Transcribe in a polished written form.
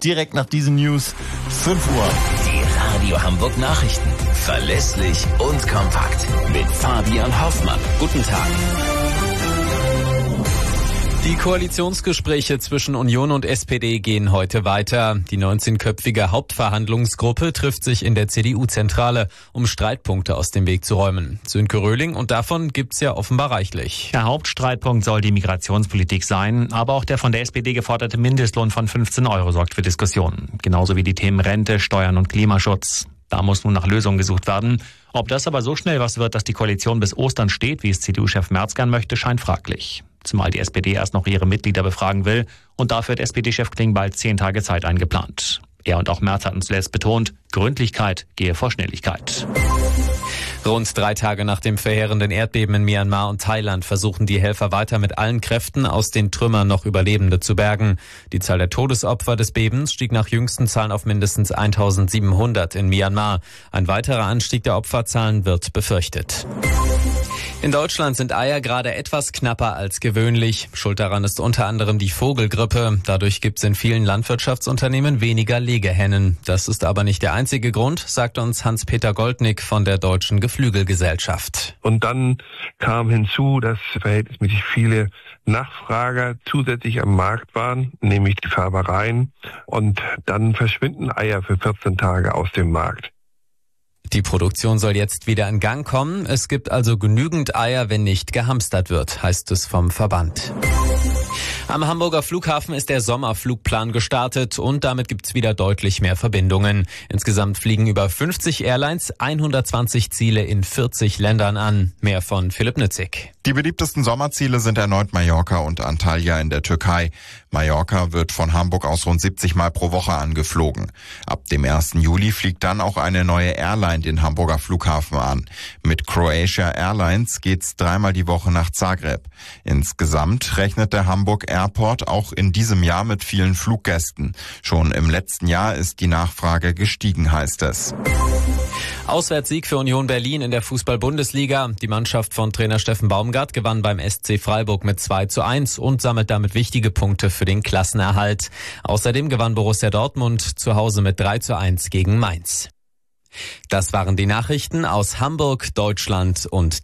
direkt nach diesen News 5 Uhr. Die Radio Hamburg Nachrichten. Verlässlich und kompakt. Mit Fabian Hoffmann. Guten Tag. Die Koalitionsgespräche zwischen Union und SPD gehen heute weiter. Die 19-köpfige Hauptverhandlungsgruppe trifft sich in der CDU-Zentrale, um Streitpunkte aus dem Weg zu räumen. Sönke Röhling, und davon gibt's ja offenbar reichlich. Der Hauptstreitpunkt soll die Migrationspolitik sein, aber auch der von der SPD geforderte Mindestlohn von 15 € sorgt für Diskussionen. Genauso wie die Themen Rente, Steuern und Klimaschutz. Da muss nun nach Lösungen gesucht werden. Ob das aber so schnell was wird, dass die Koalition bis Ostern steht, wie es CDU-Chef Merz gern möchte, scheint fraglich. Zumal die SPD erst noch ihre Mitglieder befragen will und dafür hat SPD-Chef Klingbeil 10 Tage Zeit eingeplant. Er und auch Merz hatten zuletzt betont, Gründlichkeit gehe vor Schnelligkeit. Rund 3 Tage nach dem verheerenden Erdbeben in Myanmar und Thailand versuchen die Helfer weiter mit allen Kräften aus den Trümmern noch Überlebende zu bergen. Die Zahl der Todesopfer des Bebens stieg nach jüngsten Zahlen auf mindestens 1700 in Myanmar. Ein weiterer Anstieg der Opferzahlen wird befürchtet. In Deutschland sind Eier gerade etwas knapper als gewöhnlich. Schuld daran ist unter anderem die Vogelgrippe. Dadurch gibt es in vielen Landwirtschaftsunternehmen weniger Legehennen. Das ist aber nicht der einzige Grund, sagt uns Hans-Peter Goldnick von der Deutschen Geflügelgesellschaft. Und dann kam hinzu, dass verhältnismäßig viele Nachfrager zusätzlich am Markt waren, nämlich die Färbereien. Und dann verschwinden Eier für 14 Tage aus dem Markt. Die Produktion soll jetzt wieder in Gang kommen. Es gibt also genügend Eier, wenn nicht gehamstert wird, heißt es vom Verband. Am Hamburger Flughafen ist der Sommerflugplan gestartet und damit gibt's wieder deutlich mehr Verbindungen. Insgesamt fliegen über 50 Airlines 120 Ziele in 40 Ländern an. Mehr von Philipp Nützig. Die beliebtesten Sommerziele sind erneut Mallorca und Antalya in der Türkei. Mallorca wird von Hamburg aus rund 70 Mal pro Woche angeflogen. Ab dem 1. Juli fliegt dann auch eine neue Airline den Hamburger Flughafen an. Mit Croatia Airlines geht's 3-mal die Woche nach Zagreb. Insgesamt rechnet der Hamburg Airport auch in diesem Jahr mit vielen Fluggästen. Schon im letzten Jahr ist die Nachfrage gestiegen, heißt es. Auswärtssieg für Union Berlin in der Fußball-Bundesliga. Die Mannschaft von Trainer Steffen Baumgart gewann beim SC Freiburg mit 2:1 und sammelt damit wichtige Punkte für den Klassenerhalt. Außerdem gewann Borussia Dortmund zu Hause mit 3:1 gegen Mainz. Das waren die Nachrichten aus Hamburg, Deutschland und